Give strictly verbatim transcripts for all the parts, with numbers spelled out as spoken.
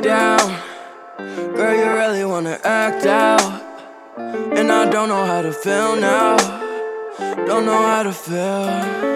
down. Girl, you really wanna act out, and I don't know how to feel now. Don't know how to feel.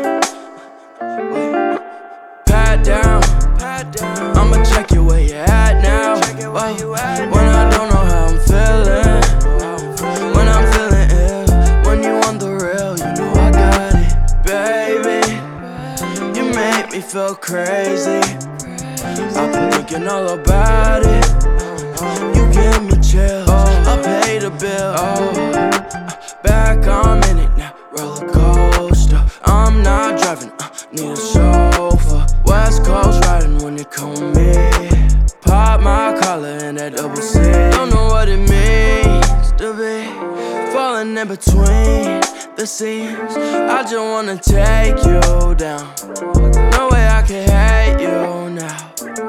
Wait. Pat down, I'ma check you where you at now. Whoa. When I don't know how I'm feeling, when I'm feeling ill, when you want the real, you know I got it, baby. You make me feel crazy. I've been thinking all about it. You give me chills, I pay the bill. Back I'm in it now, roller coaster. I'm not driving, uh, need a chauffeur. West Coast riding when you come with me. Pop my collar in that double C. Don't know what it means to be falling in between the scenes. I just wanna take you down. No way I can hate you now,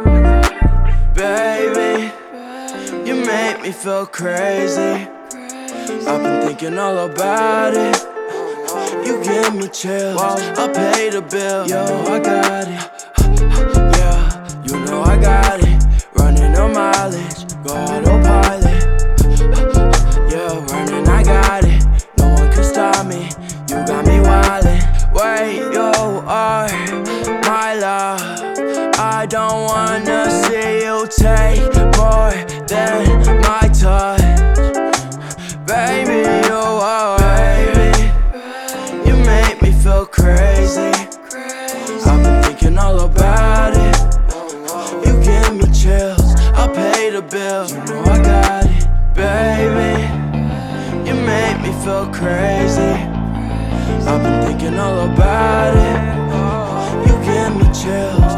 baby. You make me feel crazy. I've been thinking all about it. You give me chills, I pay the bill. Yo, I got it. Yeah, you know I got it. Running on mileage, go autopilot. Yeah, running, I got it. No one can stop me. You got me wildin'. Wait, you are my love. I don't wanna see you take more than my touch. Baby, you are, baby. You make me feel crazy. I've been thinking all about it. You give me chills, I pay the bill. You know I got it, baby. You make me feel crazy. I've been thinking all about it. You give me chills.